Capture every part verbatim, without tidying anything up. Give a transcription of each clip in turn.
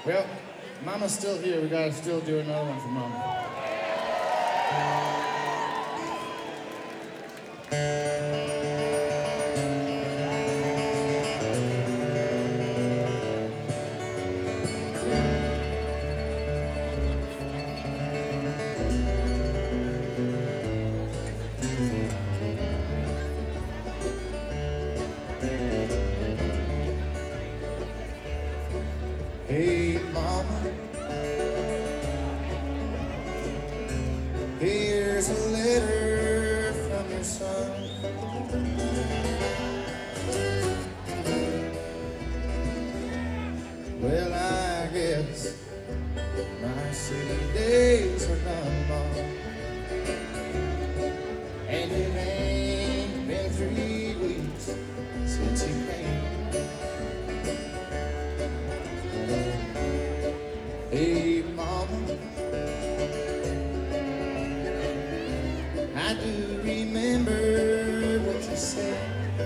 Well, Mama's still here. We gotta still do another one for Mama. Hey, Mama, here's a letter from your son. Well, I guess my city days are done, Mom, and it ain't been three weeks since you came. Hey, Mama, I do remember what you said.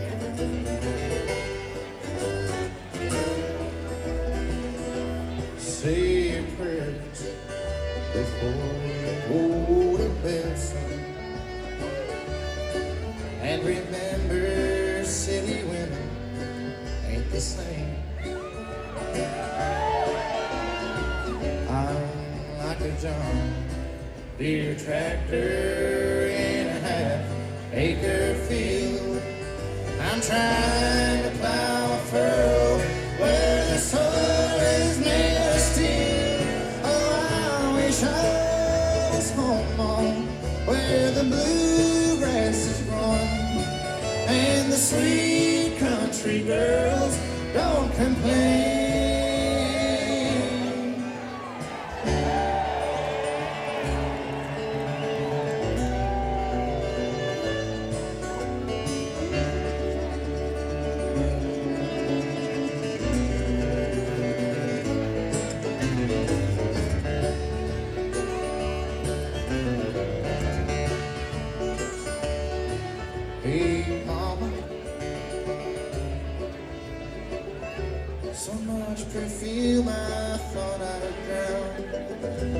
Say your prayers before you go to bed, son. And remember, city women ain't the same. I'm like a John Deere tractor in a half acre field. I'm trying to plow a furrow where the soil is made of steel. Oh, I wish I was home on where the bluegrass is growing and the sweet country girls don't complain. Hey, Mama, so much perfume I thought I'd drown.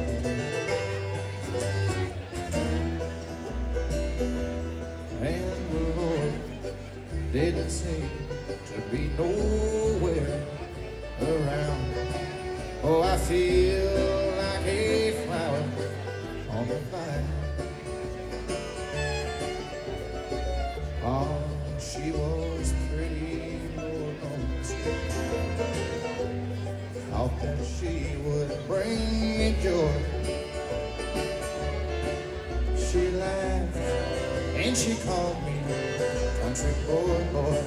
And the Lord didn't seem to be nowhere around. Oh, I feel like a flower on the vine. Oh, she was pretty, Lord knows. Thought that she would bring me joy. She laughed and she called me country boy, boy.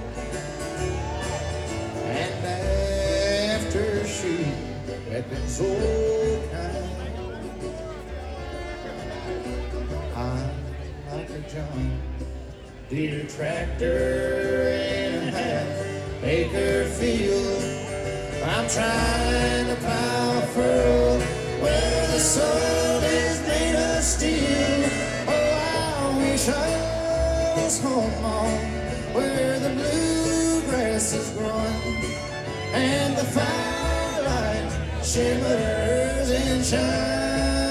And after she had been so kind, I'm like a John Deere tractor in a half acre field. I'm trying to plow a furrow where the soil is made of steel. Oh, I wish I was home on where the bluegrass is growing and the firelight shimmers and shines.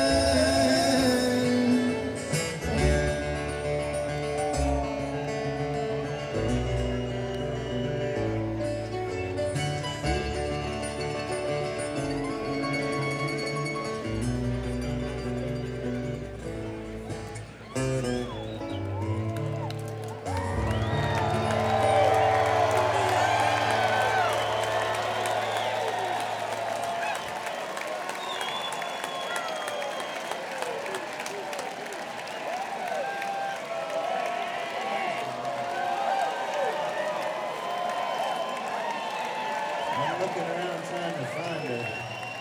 I'm looking around trying to find her.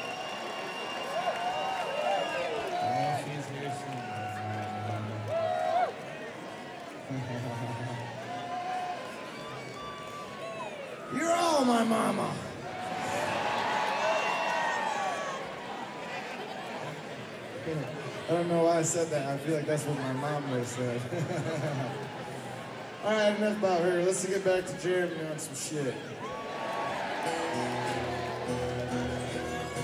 I know she's here somewhere. You're all my mama. I don't know why I said that. I feel like that's what my mom would have said. All right, enough about her. Let's get back to Jeremy on some shit.